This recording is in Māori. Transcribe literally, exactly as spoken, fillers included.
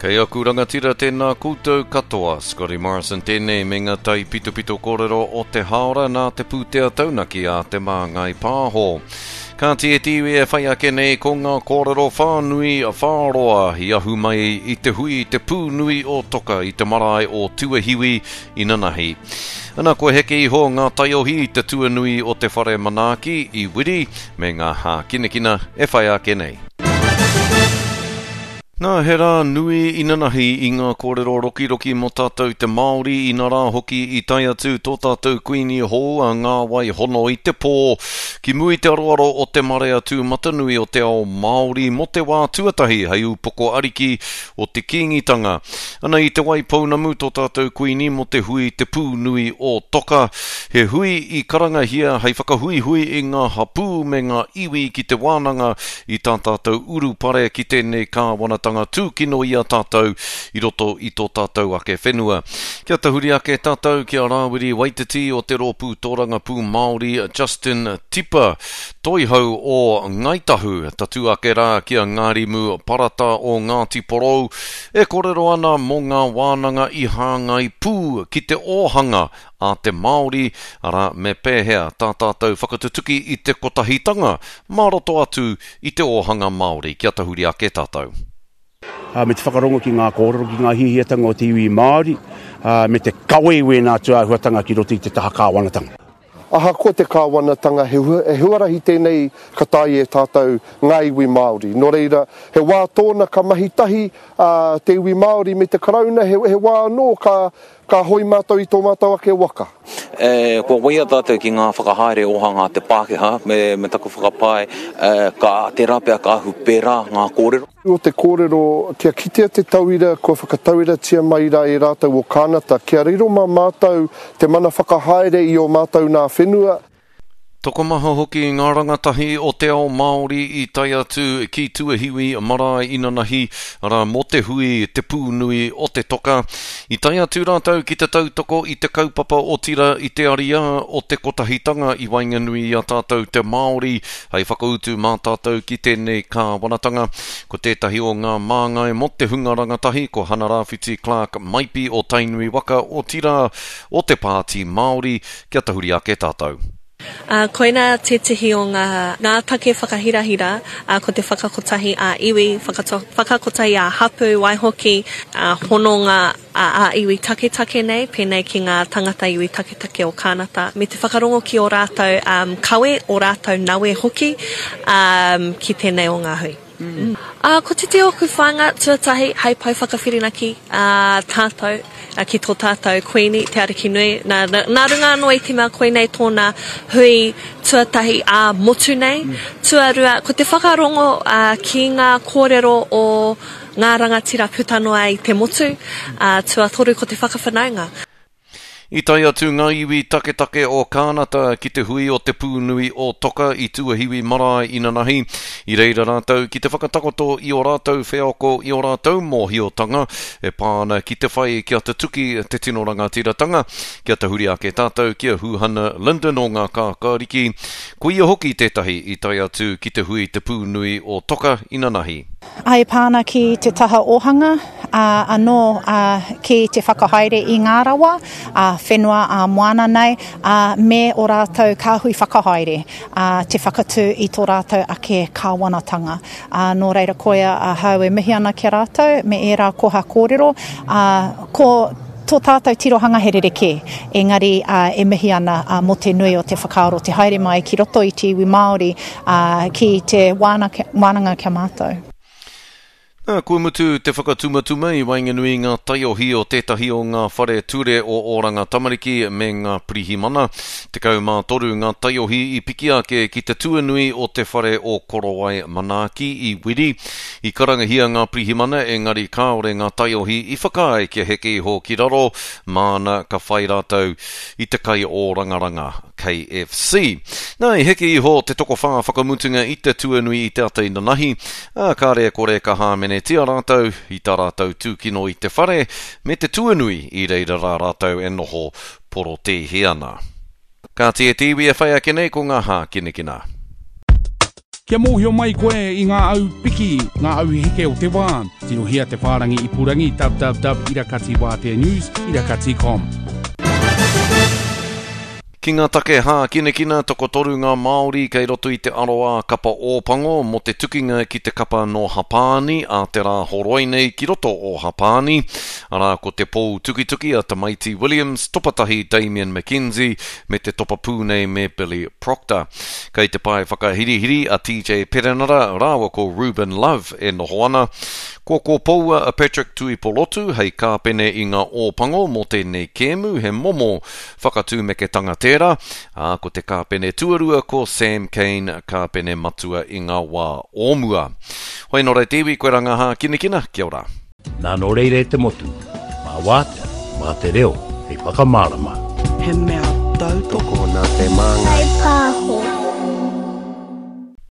Kei aku rangatira tēnā koutou katoa, Scotty Morrison tēnei me ngā tai pito pito kōrero o te haora nā te pūtea taunaki a te māngai pāho. Ka tie tiwi e whai ake nei ko ngā kōrero whānui a whāroa i ahu mai i te hui i te pūnui o toka i te marae o Tuahiwi i Nanahi. Ana koe heke iho ngā taiohi i te tuanui o te whare manaki i Wiri me ngā hā kinekina e whai ake nei. Nā he rā nui i Nanahi i ngā kōrero roki roki mo tātou te Māori i nā rā hoki i tai atu tō tātou kuini hou a ngā wai hono i te pō ki mui te aroaro o te marea tū matanui o te ao Māori mo te wā tuatahi hei upoko ariki o te kingitanga. Ana i te wai pounamu tō tātou kuini mo te hui te pū nui o toka. He hui i karangahia hei whakahui hui i ngā hapū me ngā iwi ki te wānanga i tā tātou uru pare ki tēnei kāwanatanga tūkino i a tātou i roto i tō tātou ake whenua. Kia tahuri ake tātou ki a Rāwiri Waititi o te rōpū tōranga pū Māori Justin Tipa, toihau o Ngaitahu, tatu ake rā ki a Ngārimu Parata o Ngāti Porou, e kōrero ana mō ngā wānanga i hāngai pū ki te ōhanga a te Māori, ara me pēhea tā tātou whakatutuki i te kotahitanga, maroto atu i te ōhanga Māori. Kia tahuri ake tātou. Uh, me te whakarongo ki ngā kōrero ki ngā hihiatanga o te iwi Māori, uh, me te kawewe nā tuahuatanga ki roti i te taha kāwanatanga. Aha, ko te kāwanatanga, he, he huarahi tēnei ka tai e tātou ngā iwi Māori. Nō reira, he wā tōna ka mahitahi uh, te iwi Māori me te karauna, he, he wā anō ka, ka hoi mātou i tō mātou ake waka. E, kua waia tātou ki ngā whakahaere ohanga te Pākehā, me, me taku whakapai, e, ka te rapea ka ahu pērā ngā kōrero. O te kōrero, kia kitea te tauira, kua whakatauira tia mai rā e rātou o kānata, kia riro mā mātou te mana whakahaere i o mātou nā whenua. Toko maha hoki ngā rangatahi o te ao Māori i tai atu ki Tuahiwi marae i Nanahi, ara mo te hui te pūnui o te toka. I tai atu rātou ki te tautoko i te kaupapa o tira i te aria o te kotahitanga i wainganui a tātou te Māori, hei whakautu mā tātou ki tēnei kāwanatanga. Ko tētahi o ngā māngai mo te hunga rangatahi, ko Hana Rāwhiti Clark Maipi o Tainui Waka o tira o te pāti Māori. Kia tahuri ake tātou. Uh, koina te tihi o ngā, ngā take whakahirahira, uh, ko te whakakotahi a uh, iwi, whakato, whakakotahi a uh, hapu, waihoki, uh, hono ngā a uh, uh, iwi take take nei, pēnei ki ngā tangata iwi take take o kānata. Me te whakarongo ki o rātou um, kawe, o rātou nawe hoki, um, ki tēnei o ngā hui. Mm. Uh, ko te te oku whanga tuatahi, hei pai whakawhirinaki uh, tātou, uh, ki tō tātou koini, te ariki nui. Nā, nā runga anō i te mea koinei tōna hui tuatahi a uh, motu nei. Mm. Tuarua, ko te whakarongo uh, ki ngā kōrero o ngā rangatira putanoa i te motu, uh, tuatoru ko te whakawhanaunga. I tai atu ngā iwi take take o kānata ki te hui o te pūnui o toka i Tuahiwi marae i Nanahi. I reira rātou ki te whakatakoto i o rātou wheako i o rātou mōhiotanga e pāna ki te whai kia te tuki te tino rangatiratanga. Kia te huri ake tātou kia Huhana Linden o ngā kākāriki. Ko ia hoki tētahi i tai atu ki te hui te pūnui o toka i Nanahi. Ai pāna ki te taha ohanga, uh, anō uh, ki te whakahaere i ngā rawa, uh, whenua a uh, moana nei, uh, me o rātou kāhui whakahaere, uh, te whakatū i tō rātou ake kāwanatanga. Uh, nō reira koia uh, hau e mihi ana ki rātou, me e rā koha kōrero, uh, ko tō tātou tirohanga he rereke, engari uh, e mihi ana uh, mo te nui o te whakaaro, te haere mai ki roto i te iwi Māori, uh, ki te wānanga, wānanga kia mātou. Nā, kua mutu te whakatumatuma i wainganui ngā taiohi o tētahi o ngā whare ture o oranga tamariki me ngā pirihimana. Te kau mā toru ngā taiohi i piki ake ki te tuanui o te whare o Korowai Manaki i Wiri. I karangahia ngā pirihimana engari kāore ngā taiohi i whakae kia heke ho ki raro, māna ka whai rātou i te kai o rangaranga K F C. Nā, i heke iho te toko whā whakamutunga i te tuanui i te ata i Nanahi, a kāre kore ka hāmene tia rātou i tā rātou tūkino i te whare me te tuanui i reira rā rātou e noho poro te hiana. Ka tie tiwi e whai ake nei ko ngā hā kinekina. Kia mōhio mai koe i ngā au piki, ngā au heke o te wā. Tino hia te whārangi i purangi, w w w dot irakati wātea news dot irakati dot com. Ki ngā take hā kina kina toko toru ngā Māori kei roto i te aroa kapa ōpango mo te tukinga ki te kapa no Hapāni a te rā horoi nei ki roto o Hapāni. Ara ko te pō tuki tuki a Tamaiti Williams, topatahi Damien McKenzie me te topa pūnei me Billy Proctor. Kei te pai whakahirihiri a T J Perenara rāwa ko Ruben Love e noho ana. Ko ko paua a Patrick Tuipolotu hei kāpene i ngā ōpango mo tēnei kēmu he momo whakatū me ke tangatera. A ko te kāpene tuarua ko Sam Kane kāpene matua i ngā wā ōmua. Hoi nō rei tewi koe rangaha kina kina, kia ora. Nā nō reire te motu, mā wātea, mā te reo, hei whakamārama. He mea tau toko nā te manga. Hei pāho.